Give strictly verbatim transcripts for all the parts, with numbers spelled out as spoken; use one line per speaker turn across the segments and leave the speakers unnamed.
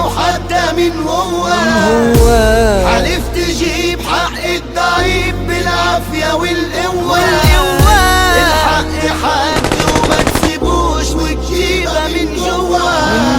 لو حتى من هو حلف تجيب حق الضعيف بالعافية والقوة. الحق حق وما تسيبوش وتجيبها من جوا.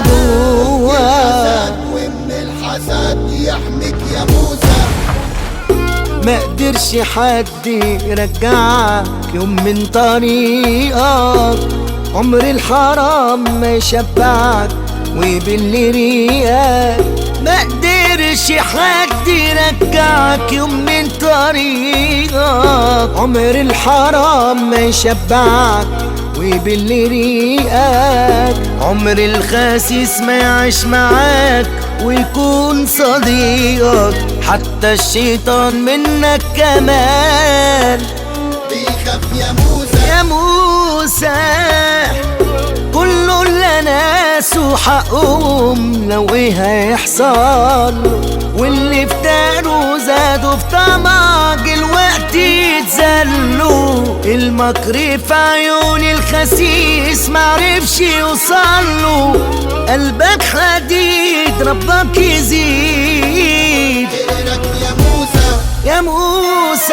ومن الحسد يحميك يا موسى.
ما قدرش حد يرجعك يوم من طريقك، عمر الحرام ما يشبعك ويبل ريقك. ما قدرش حد يرجعك يوم من طريقك، عمر الحرام ما يشبعك ويبل ريقك. عمر الخاسيس ما يعيش معاك ويكون صديقك، حتى الشيطان منك كمان
بيخاف يا موسى.
يا موسى كله اللي ناسوا حقهم لو ايه هيحصل، واللي افتقروا زادوا في طمع الوقت يتذلوا. المكر في عيون الخسيس معرفش يوصله، قلبك حديد ربك يزيد.
غيرك يا موسى.
يا موسى